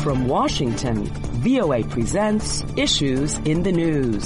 From Washington, VOA presents Issues in the News.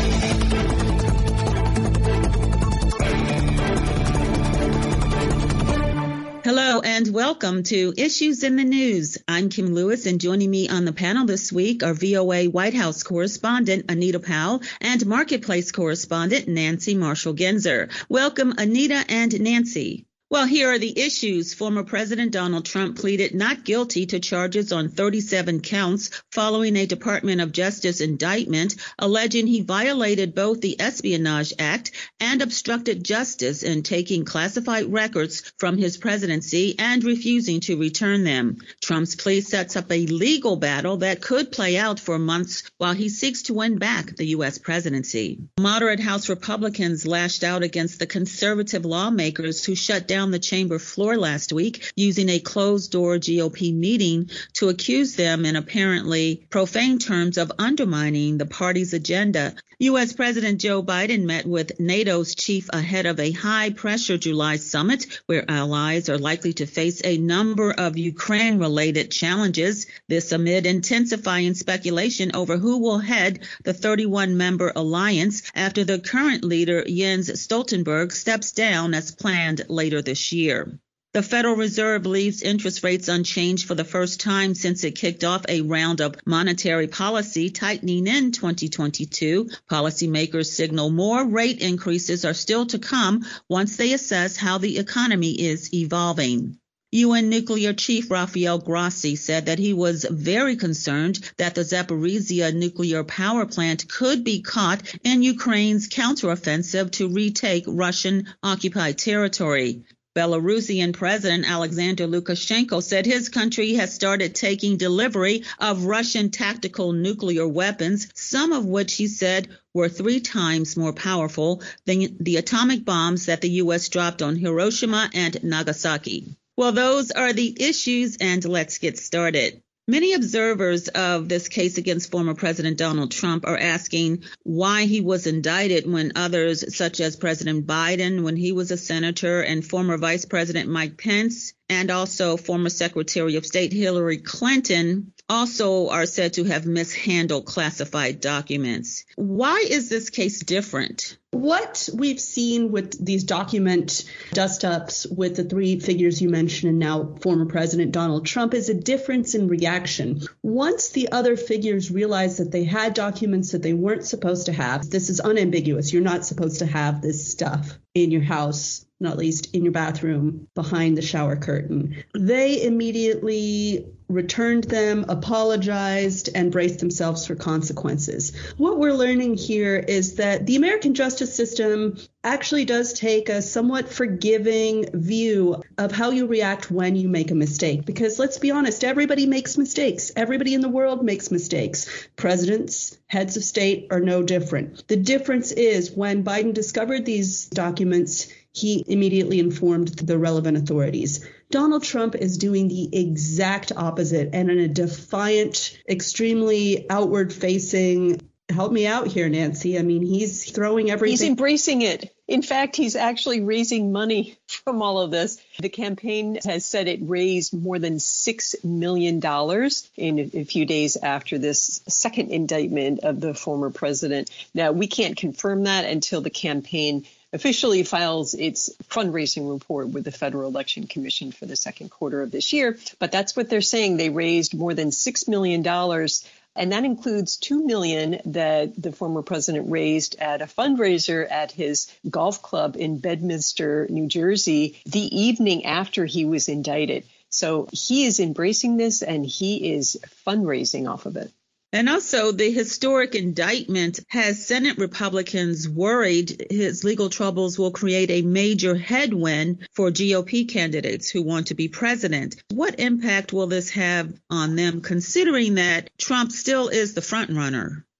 Hello and welcome to Issues in the News. I'm Kim Lewis, and joining me on the panel this week are VOA White House correspondent Anita Powell and Marketplace correspondent Nancy Marshall-Genzer. Welcome, Anita and Nancy. Well, here are the issues. Former President Donald Trump pleaded not guilty to charges on 37 counts following a Department of Justice indictment alleging he violated both the Espionage Act and obstructed justice in taking classified records from his presidency and refusing to return them. Trump's plea sets up a legal battle that could play out for months while he seeks to win back the U.S. presidency. Moderate House Republicans lashed out against the conservative lawmakers who shut down the chamber floor last week using a closed-door GOP meeting to accuse them in apparently profane terms of undermining the party's agenda. U.S. President Joe Biden met with NATO's chief ahead of a high-pressure July summit where allies are likely to face a number of Ukraine-related challenges. This amid intensifying speculation over who will head the 31-member alliance after the current leader, Jens Stoltenberg, steps down as planned later this year. The Federal Reserve leaves interest rates unchanged for the first time since it kicked off a round of monetary policy tightening in 2022. Policymakers signal more rate increases are still to come once they assess how the economy is evolving. UN nuclear chief Rafael Grossi said that he was very concerned that the Zaporizhzhia nuclear power plant could be caught in Ukraine's counteroffensive to retake Russian-occupied territory. Belarusian President Alexander Lukashenko said his country has started taking delivery of Russian tactical nuclear weapons, some of which he said were 3 times more powerful than the atomic bombs that the U.S. dropped on Hiroshima and Nagasaki. Well, those are the issues, and let's get started. Many observers of this case against former President Donald Trump are asking why he was indicted when others, such as President Biden when he was a senator, and former Vice President Mike Pence, and also former Secretary of State Hillary Clinton, also are said to have mishandled classified documents. Why is this case different? What we've seen with these document dust-ups with the 3 figures you mentioned and now former President Donald Trump is a difference in reaction. Once the other figures realized that they had documents that they weren't supposed to have, this is unambiguous. You're not supposed to have this stuff in your house, not least in your bathroom, behind the shower curtain. They immediately returned them, apologized, and braced themselves for consequences. What we're learning here is that the American justice system actually does take a somewhat forgiving view of how you react when you make a mistake. Because let's be honest, everybody makes mistakes. Everybody in the world makes mistakes. Presidents, heads of state are no different. The difference is when Biden discovered these documents, he immediately informed the relevant authorities. Donald Trump is doing the exact opposite and in a defiant, extremely outward-facing, help me out here, Nancy. I mean, he's throwing everything. He's embracing it. In fact, he's actually raising money from all of this. The campaign has said it raised more than $6 million in a few days after this second indictment of the former president. Now, we can't confirm that until the campaign officially files its fundraising report with the Federal Election Commission for the second quarter of this year. But that's what they're saying. They raised more than $6 million. And that includes $2 million that the former president raised at a fundraiser at his golf club in Bedminster, New Jersey, the evening after he was indicted. So he is embracing this and he is fundraising off of it. And also, the historic indictment has Senate Republicans worried his legal troubles will create a major headwind for GOP candidates who want to be president. What impact will this have on them, considering that Trump still is the front runner?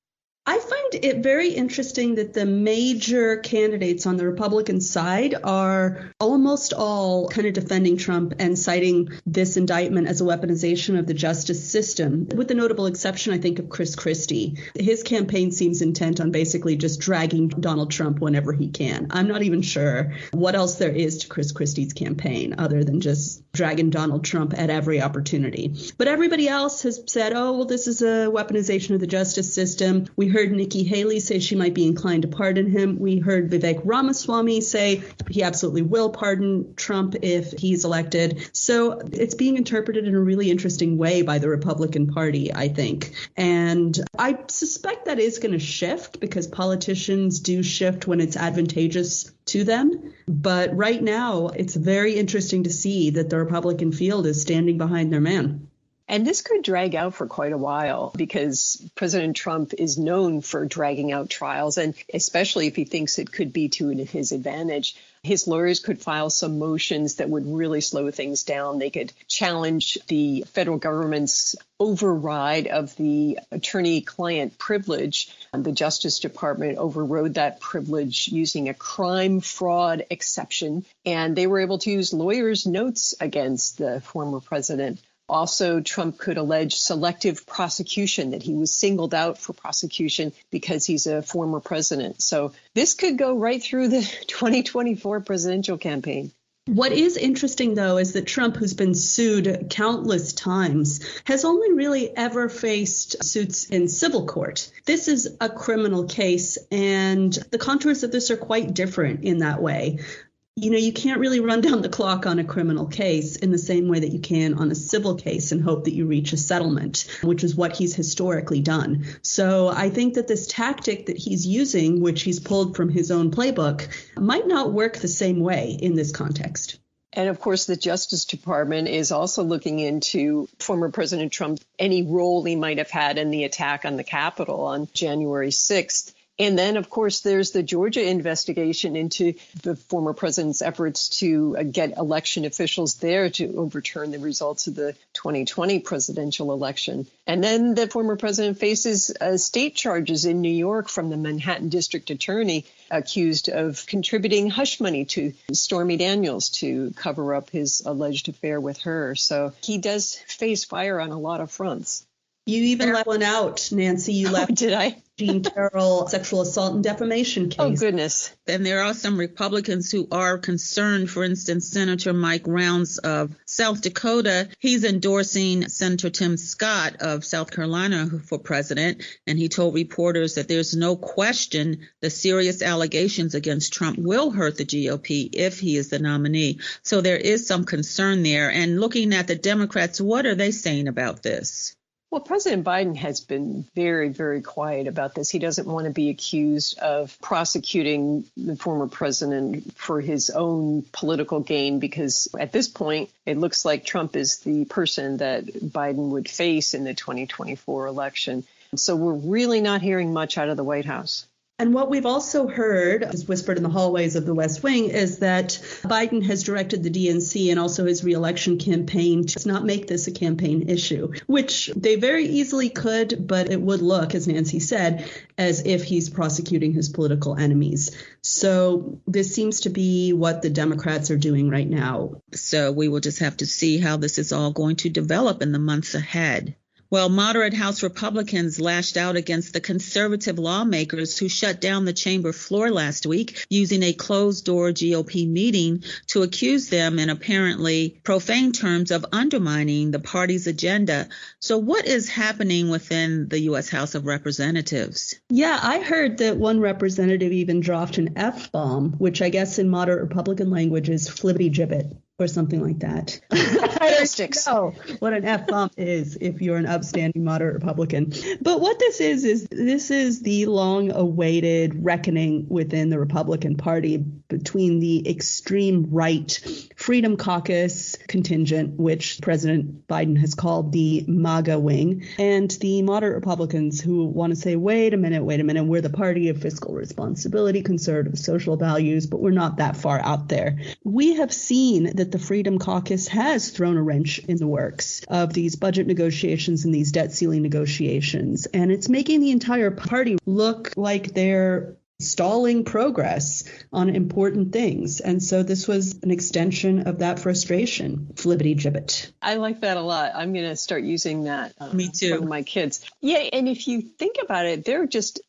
I find it very interesting that the major candidates on the Republican side are almost all kind of defending Trump and citing this indictment as a weaponization of the justice system, with the notable exception, I think, of Chris Christie. His campaign seems intent on basically just dragging Donald Trump whenever he can. I'm not even sure what else there is to Chris Christie's campaign other than just dragging Donald Trump at every opportunity. But everybody else has said, oh, well, this is a weaponization of the justice system. We heard Nikki Haley say she might be inclined to pardon him. We heard Vivek Ramaswamy say he absolutely will pardon Trump if he's elected. So it's being interpreted in a really interesting way by the Republican Party, I think. And I suspect that is going to shift because politicians do shift when it's advantageous to them. But right now, it's very interesting to see that the Republican field is standing behind their man. And this could drag out for quite a while because President Trump is known for dragging out trials, and especially if he thinks it could be to his advantage. His lawyers could file some motions that would really slow things down. They could challenge the federal government's override of the attorney-client privilege. The Justice Department overrode that privilege using a crime fraud exception, and they were able to use lawyers' notes against the former president. Also, Trump could allege selective prosecution, that he was singled out for prosecution because he's a former president. So this could go right through the 2024 presidential campaign. What is interesting, though, is that Trump, who's been sued countless times, has only really ever faced suits in civil court. This is a criminal case, and the contours of this are quite different in that way. You know, you can't really run down the clock on a criminal case in the same way that you can on a civil case and hope that you reach a settlement, which is what he's historically done. So I think that this tactic that he's using, which he's pulled from his own playbook, might not work the same way in this context. And of course, the Justice Department is also looking into former President Trump, any role he might have had in the attack on the Capitol on January 6th. And then, of course, there's the Georgia investigation into the former president's efforts to get election officials there to overturn the results of the 2020 presidential election. And then the former president faces state charges in New York from the Manhattan District Attorney, accused of contributing hush money to Stormy Daniels to cover up his alleged affair with her. So he does face fire on a lot of fronts. You even let one out, Nancy. You left. Did I? Jean Carroll sexual assault and defamation case. Oh, goodness. And there are some Republicans who are concerned. For instance, Senator Mike Rounds of South Dakota, he's endorsing Senator Tim Scott of South Carolina for president. And he told reporters that there's no question the serious allegations against Trump will hurt the GOP if he is the nominee. So there is some concern there. And looking at the Democrats, what are they saying about this? Well, President Biden has been very, very quiet about this. He doesn't want to be accused of prosecuting the former president for his own political gain, because at this point, it looks like Trump is the person that Biden would face in the 2024 election. So we're really not hearing much out of the White House. And what we've also heard, as whispered in the hallways of the West Wing, is that Biden has directed the DNC and also his reelection campaign to not make this a campaign issue, which they very easily could, but it would look, as Nancy said, as if he's prosecuting his political enemies. So this seems to be what the Democrats are doing right now. So we will just have to see how this is all going to develop in the months ahead. Well, moderate House Republicans lashed out against the conservative lawmakers who shut down the chamber floor last week using a closed-door GOP meeting to accuse them in apparently profane terms of undermining the party's agenda. So what is happening within the U.S. House of Representatives? Yeah, I heard that one representative even dropped an F-bomb, which I guess in moderate Republican language is flippity-gibbet, or something like that. I don't know what an F-bomb is if you're an upstanding moderate Republican. But what this is the long-awaited reckoning within the Republican Party. between the extreme right Freedom Caucus contingent, which President Biden has called the MAGA wing, and the moderate Republicans who want to say, wait a minute, we're the party of fiscal responsibility, conservative social values, but we're not that far out there. We have seen that the Freedom Caucus has thrown a wrench in the works of these budget negotiations and these debt ceiling negotiations, and it's making the entire party look like they're stalling progress on important things. And so this was an extension of that frustration. Flibbity gibbet. I like that a lot. I'm going to start using that. Me too. For my kids. Yeah. And if you think about it, there are just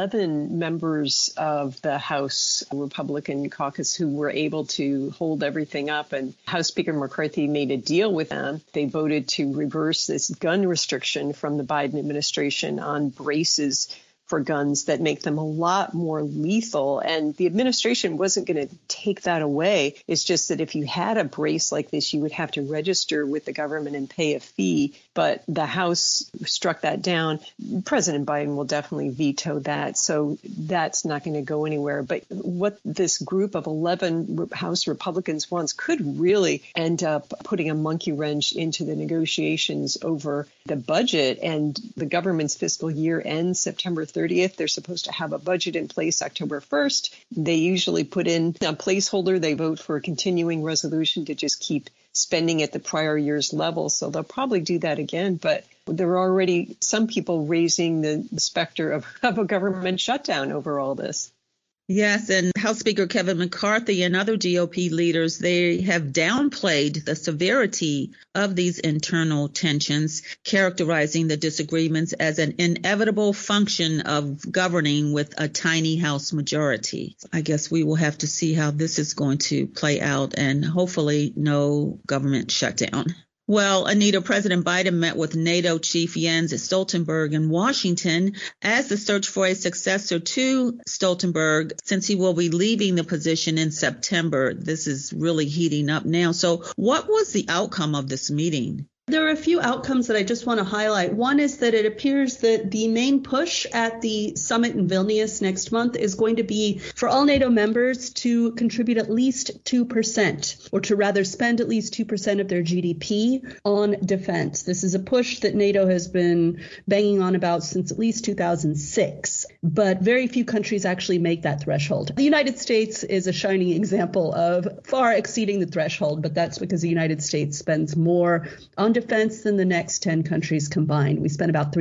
11 members of the House Republican caucus who were able to hold everything up. And House Speaker McCarthy made a deal with them. They voted to reverse this gun restriction from the Biden administration on braces for guns that make them a lot more lethal. And the administration wasn't going to take that away. It's just that if you had a brace like this, you would have to register with the government and pay a fee. But the House struck that down. President Biden will definitely veto that. So that's not going to go anywhere. But what this group of 11 House Republicans wants could really end up putting a monkey wrench into the negotiations over the budget. And the government's fiscal year ends September 30th. They're supposed to have a budget in place October 1st. They usually put in a placeholder. They vote for a continuing resolution to just keep spending at the prior year's level. So they'll probably do that again. But there are already some people raising the specter of a government shutdown over all this. Yes, and House Speaker Kevin McCarthy and other GOP leaders, they have downplayed the severity of these internal tensions, characterizing the disagreements as an inevitable function of governing with a tiny House majority. I guess we will have to see how this is going to play out, and hopefully no government shutdown. Well, Anita, President Biden met with NATO Chief Jens Stoltenberg in Washington as the search for a successor to Stoltenberg, since he will be leaving the position in September. This is really heating up now. So what was the outcome of this meeting? There are a few outcomes that I just want to highlight. One is that it appears that the main push at the summit in Vilnius next month is going to be for all NATO members to contribute at least 2%, or to rather spend at least 2% of their GDP on defense. This is a push that NATO has been banging on about since at least 2006, but very few countries actually make that threshold. The United States is a shining example of far exceeding the threshold, but that's because the United States spends more on defense than the next 10 countries combined. We spend about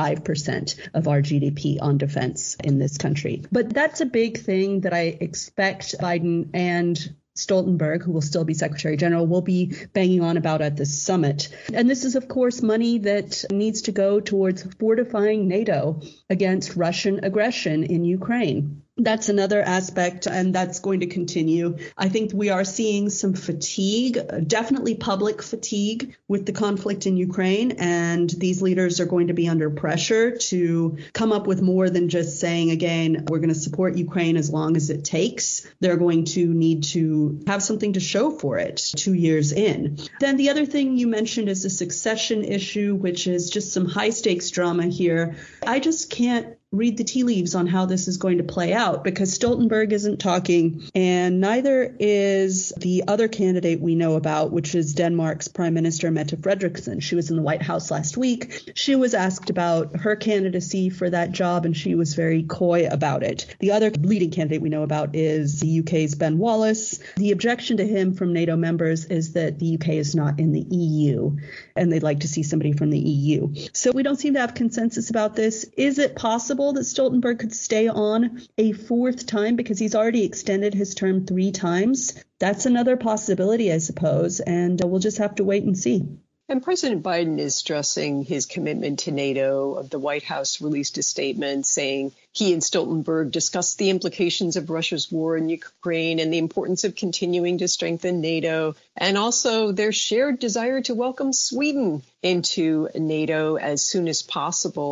3.5% of our GDP on defense in this country. But that's a big thing that I expect Biden and Stoltenberg, who will still be Secretary General, will be banging on about at this summit. And this is, of course, money that needs to go towards fortifying NATO against Russian aggression in Ukraine. That's another aspect, and that's going to continue. I think we are seeing some fatigue, definitely public fatigue with the conflict in Ukraine, and these leaders are going to be under pressure to come up with more than just saying, again, we're going to support Ukraine as long as it takes. They're going to need to have something to show for it 2 years in. Then the other thing you mentioned is the succession issue, which is just some high stakes drama here. I just can't read the tea leaves on how this is going to play out, because Stoltenberg isn't talking, and neither is the other candidate we know about, which is Denmark's Prime Minister Mette Frederiksen. She was in the White House last week. She was asked about her candidacy for that job, and she was very coy about it. The other leading candidate we know about is the UK's Ben Wallace. The objection to him from NATO members is that the UK is not in the EU, and they'd like to see somebody from the EU. So we don't seem to have consensus about this. Is it possible that Stoltenberg could stay on a fourth time, because he's already extended his term 3 times? That's another possibility, I suppose, and we'll just have to wait and see. And President Biden is stressing his commitment to NATO. The White House released a statement saying he and Stoltenberg discussed the implications of Russia's war in Ukraine and the importance of continuing to strengthen NATO, and also their shared desire to welcome Sweden into NATO as soon as possible.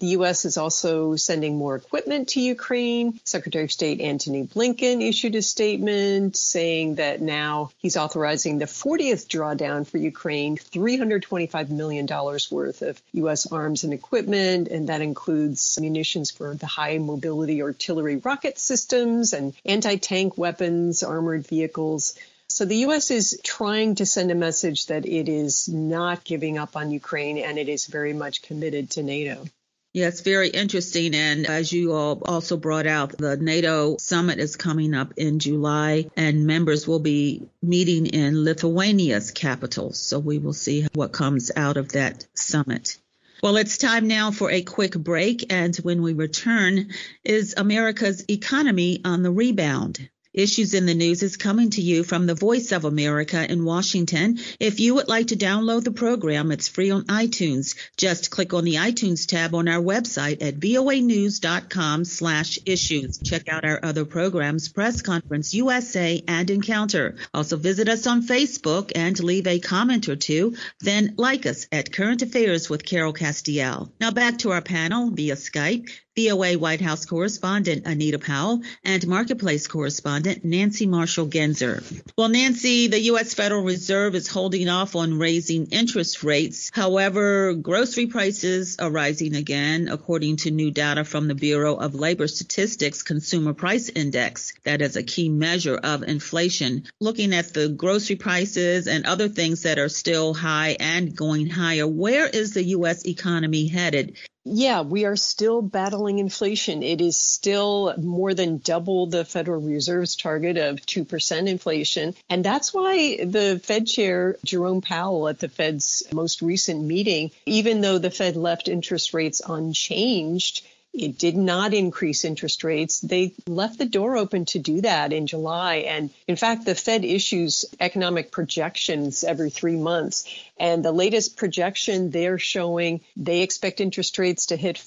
The U.S. is also sending more equipment to Ukraine. Secretary of State Antony Blinken issued a statement saying that now he's authorizing the 40th drawdown for Ukraine, $325 million worth of U.S. arms and equipment, and that includes munitions for the high mobility artillery rocket systems and anti-tank weapons, armored vehicles. So the U.S. is trying to send a message that it is not giving up on Ukraine and it is very much committed to NATO. Yes, very interesting. And as you all also brought out, the NATO summit is coming up in July, and members will be meeting in Lithuania's capital. So we will see what comes out of that summit. Well, it's time now for a quick break. And when we return, is America's economy on the rebound? Issues in the News is coming to you from the Voice of America in Washington. If you would like to download the program, it's free on iTunes. Just click on the iTunes tab on our website at voanews.com/issues. Check out our other programs, Press Conference USA and Encounter. Also visit us on Facebook and leave a comment or two. Then like us at Current Affairs with Carol Castiel. Now back to our panel via Skype. VOA White House correspondent Anita Powell and Marketplace correspondent Nancy Marshall-Genzer. Well, Nancy, the U.S. Federal Reserve is holding off on raising interest rates. However, grocery prices are rising again, according to new data from the Bureau of Labor Statistics Consumer Price Index. That is a key measure of inflation. Looking at the grocery prices and other things that are still high and going higher, where is the U.S. economy headed? Yeah, we are still battling inflation. It is still more than double the Federal Reserve's target of 2% inflation. And that's why the Fed chair, Jerome Powell, at the Fed's most recent meeting, even though the Fed left interest rates unchanged, it did not increase interest rates. They left the door open to do that in July. And in fact, the Fed issues economic projections every 3 months. And the latest projection, they're showing they expect interest rates to hit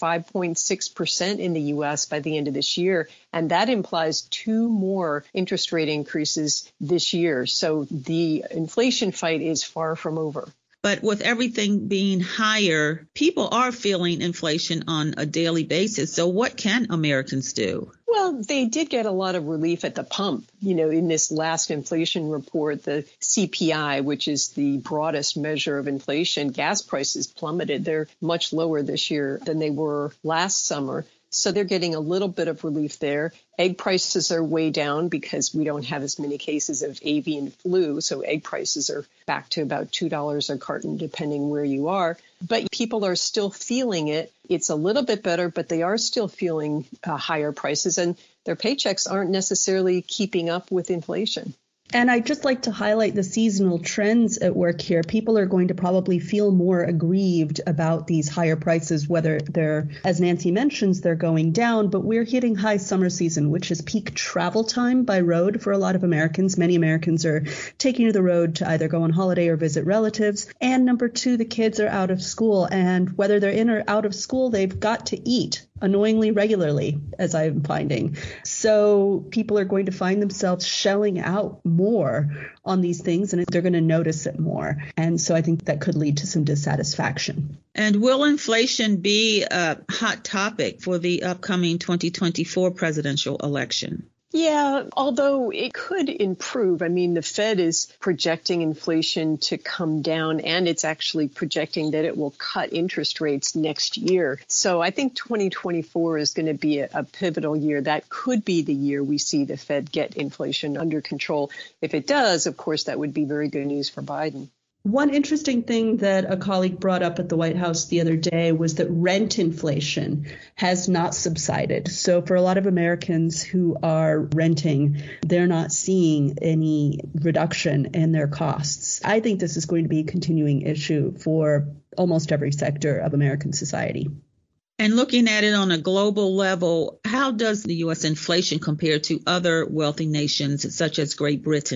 5.6% in the U.S. by the end of this year. And that implies 2 more interest rate increases this year. So the inflation fight is far from over. But with everything being higher, people are feeling inflation on a daily basis. So what can Americans do? Well, they did get a lot of relief at the pump. You know, in this last inflation report, the CPI, which is the broadest measure of inflation, gas prices plummeted. They're much lower this year than they were last summer. So they're getting a little bit of relief there. Egg prices are way down because we don't have as many cases of avian flu. So egg prices are back to about $2 a carton, depending where you are. But people are still feeling it. It's a little bit better, but they are still feeling higher prices, and their paychecks aren't necessarily keeping up with inflation. And I'd just like to highlight the seasonal trends at work here. People are going to probably feel more aggrieved about these higher prices, whether they're, as Nancy mentions, they're going down. But we're hitting high summer season, which is peak travel time by road for a lot of Americans. Many Americans are taking to the road to either go on holiday or visit relatives. And number 2, the kids are out of school. And whether they're in or out of school, they've got to eat annoyingly regularly, as I'm finding. So people are going to find themselves shelling out more on these things, and they're going to notice it more. And so I think that could lead to some dissatisfaction. And will inflation be a hot topic for the upcoming 2024 presidential election? Yeah, although it could improve. I mean, the Fed is projecting inflation to come down, and it's actually projecting that it will cut interest rates next year. So I think 2024 is going to be a pivotal year. That could be the year we see the Fed get inflation under control. If it does, of course, that would be very good news for Biden. One interesting thing that a colleague brought up at the White House the other day was that rent inflation has not subsided. So for a lot of Americans who are renting, they're not seeing any reduction in their costs. I think this is going to be a continuing issue for almost every sector of American society. And looking at it on a global level, how does the U.S. inflation compare to other wealthy nations such as Great Britain?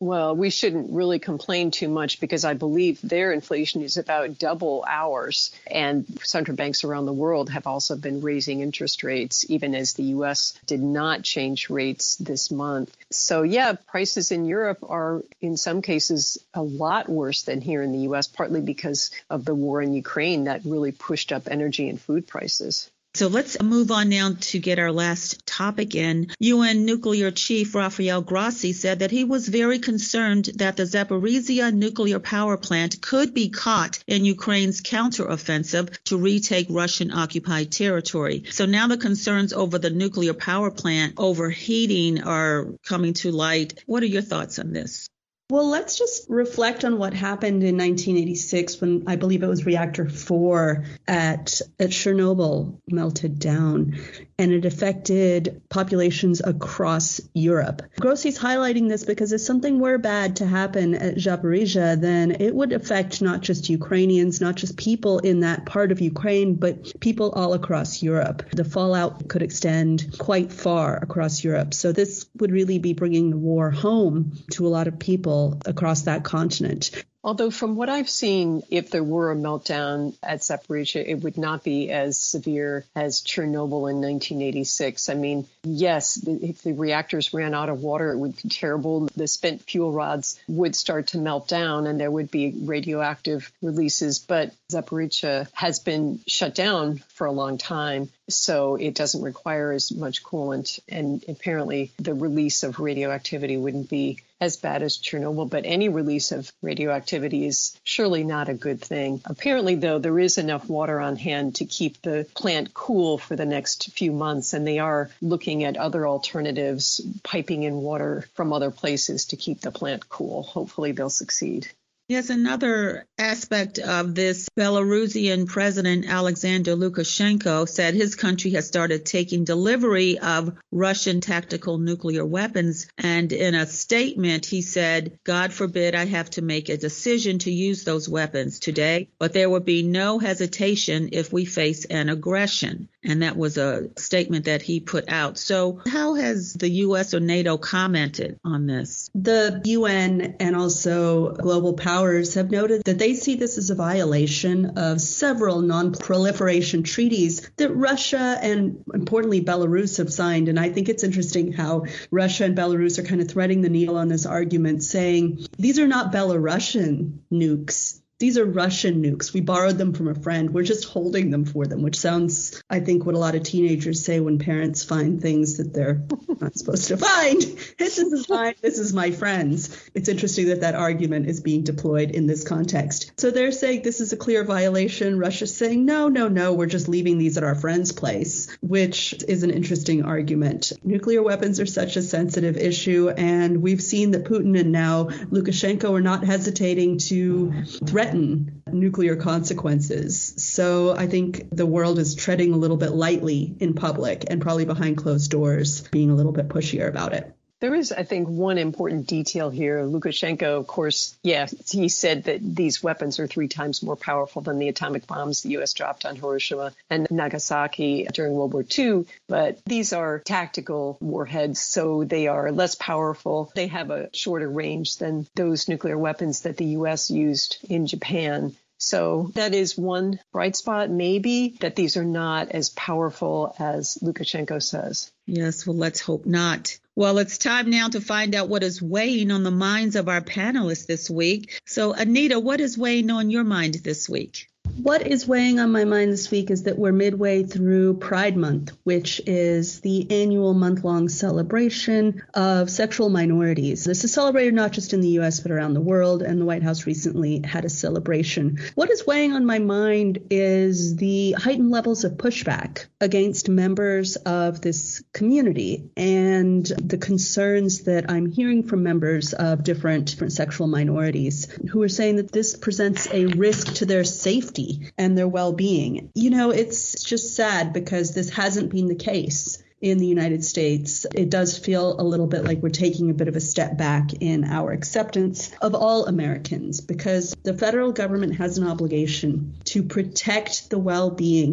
Well, we shouldn't really complain too much because I believe their inflation is about double ours. And central banks around the world have also been raising interest rates, even as the U.S. did not change rates this month. So, yeah, prices in Europe are in some cases a lot worse than here in the U.S., partly because of the war in Ukraine that really pushed up energy and food prices. So let's move on now to get our last topic in. UN nuclear chief Rafael Grossi said that he was very concerned that the Zaporizhzhia nuclear power plant could be caught in Ukraine's counteroffensive to retake Russian-occupied territory. So now the concerns over the nuclear power plant overheating are coming to light. What are your thoughts on this? Well, let's just reflect on what happened in 1986 when I believe it was reactor 4 at Chernobyl melted down, and it affected populations across Europe. Grossi's highlighting this because if something were bad to happen at Zaporizhzhia, then it would affect not just Ukrainians, not just people in that part of Ukraine, but people all across Europe. The fallout could extend quite far across Europe. So this would really be bringing the war home to a lot of people across that continent. Although from what I've seen, if there were a meltdown at Zaporizhzhia, it would not be as severe as Chernobyl in 1986. I mean, yes, if the reactors ran out of water, it would be terrible. The spent fuel rods would start to melt down and there would be radioactive releases. But Zaporizhzhia has been shut down for a long time, so it doesn't require as much coolant. And apparently the release of radioactivity wouldn't be as bad as Chernobyl, but any release of radioactivity is surely not a good thing. Apparently, though, there is enough water on hand to keep the plant cool for the next few months, and they are looking at other alternatives, piping in water from other places to keep the plant cool. Hopefully, they'll succeed. Yes, another aspect of this, Belarusian President Alexander Lukashenko said his country has started taking delivery of Russian tactical nuclear weapons. And in a statement, he said, God forbid I have to make a decision to use those weapons today, but there would be no hesitation if we face an aggression. And that was a statement that he put out. So how has the U.S. or NATO commented on this? The UN and also global powers have noted that they see this as a violation of several non-proliferation treaties that Russia and, importantly, Belarus have signed. And I think it's interesting how Russia and Belarus are kind of threading the needle on this argument, saying these are not Belarusian nukes. These are Russian nukes. We borrowed them from a friend. We're just holding them for them, which sounds, I think, what a lot of teenagers say when parents find things that they're not supposed to find. This is mine. This is my friend's. It's interesting that that argument is being deployed in this context. So they're saying this is a clear violation. Russia's saying, no, we're just leaving these at our friend's place, which is an interesting argument. Nuclear weapons are such a sensitive issue, and we've seen that Putin and now Lukashenko are not hesitating to threaten nuclear consequences. So I think the world is treading a little bit lightly in public and probably behind closed doors being a little bit pushier about it. There is, I think, one important detail here. Lukashenko, of course, he said that these weapons are 3 times more powerful than the atomic bombs the U.S. dropped on Hiroshima and Nagasaki during World War II. But these are tactical warheads, so they are less powerful. They have a shorter range than those nuclear weapons that the U.S. used in Japan. So that is one bright spot, maybe, that these are not as powerful as Lukashenko says. Yes, well, let's hope not. Well, it's time now to find out what is weighing on the minds of our panelists this week. So, Anita, what is weighing on your mind this week? What is weighing on my mind this week is that we're midway through Pride Month, which is the annual month-long celebration of sexual minorities. This is celebrated not just in the U.S., but around the world, and the White House recently had a celebration. What is weighing on my mind is the heightened levels of pushback against members of this community and the concerns that I'm hearing from members of different sexual minorities who are saying that this presents a risk to their safety and their well-being. You know, it's just sad because this hasn't been the case in the United States. It does feel a little bit like we're taking a bit of a step back in our acceptance of all Americans because the federal government has an obligation to protect the well-being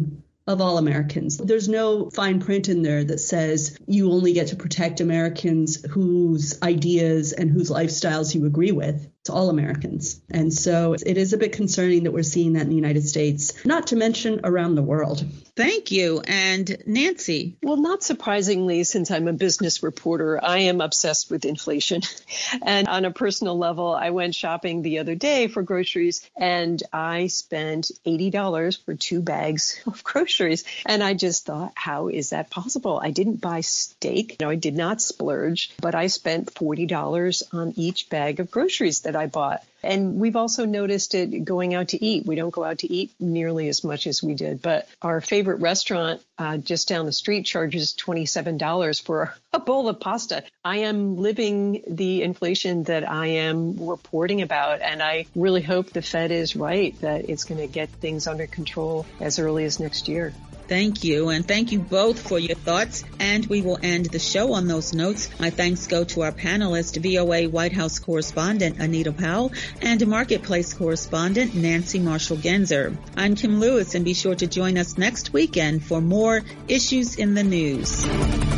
of all Americans. There's no fine print in there that says you only get to protect Americans whose ideas and whose lifestyles you agree with. It's all Americans. And so it is a bit concerning that we're seeing that in the United States, not to mention around the world. Thank you. And Nancy? Well, not surprisingly, since I'm a business reporter, I am obsessed with inflation. And on a personal level, I went shopping the other day for groceries and I spent $80 for 2 bags of groceries. And I just thought, how is that possible? I didn't buy steak. I did not splurge, but I spent $40 on each bag of groceries that I bought. And we've also noticed it going out to eat. We don't go out to eat nearly as much as we did, but our favorite restaurant just down the street charges $27 for a bowl of pasta. I am living the inflation that I am reporting about, and I really hope the Fed is right, that it's going to get things under control as early as next year. Thank you. And thank you both for your thoughts. And we will end the show on those notes. My thanks go to our panelists, VOA White House correspondent Anita Powell and Marketplace correspondent Nancy Marshall-Genzer. I'm Kim Lewis, and be sure to join us next weekend for more Issues in the News.